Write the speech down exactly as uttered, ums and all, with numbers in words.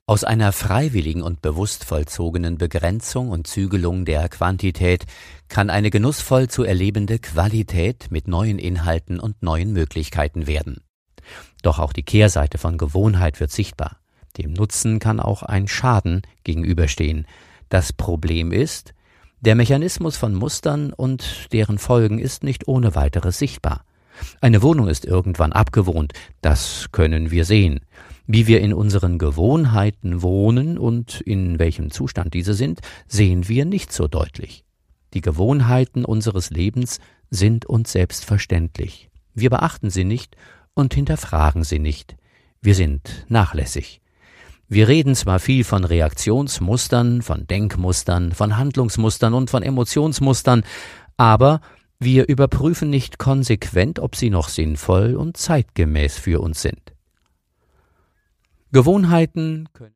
Aus einer freiwilligen und bewusst vollzogenen Begrenzung und Zügelung der Quantität kann eine genussvoll zu erlebende Qualität mit neuen Inhalten und neuen Möglichkeiten werden. Doch auch die Kehrseite von Gewohnheit wird sichtbar. Dem Nutzen kann auch ein Schaden gegenüberstehen. Das Problem ist, der Mechanismus von Mustern und deren Folgen ist nicht ohne weiteres sichtbar. Eine Wohnung ist irgendwann abgewohnt, das können wir sehen. Wie wir in unseren Gewohnheiten wohnen und in welchem Zustand diese sind, sehen wir nicht so deutlich. Die Gewohnheiten unseres Lebens sind uns selbstverständlich. Wir beachten sie nicht und hinterfragen sie nicht. Wir sind nachlässig. Wir reden zwar viel von Reaktionsmustern, von Denkmustern, von Handlungsmustern und von Emotionsmustern, aber wir überprüfen nicht konsequent, ob sie noch sinnvoll und zeitgemäß für uns sind. Gewohnheiten können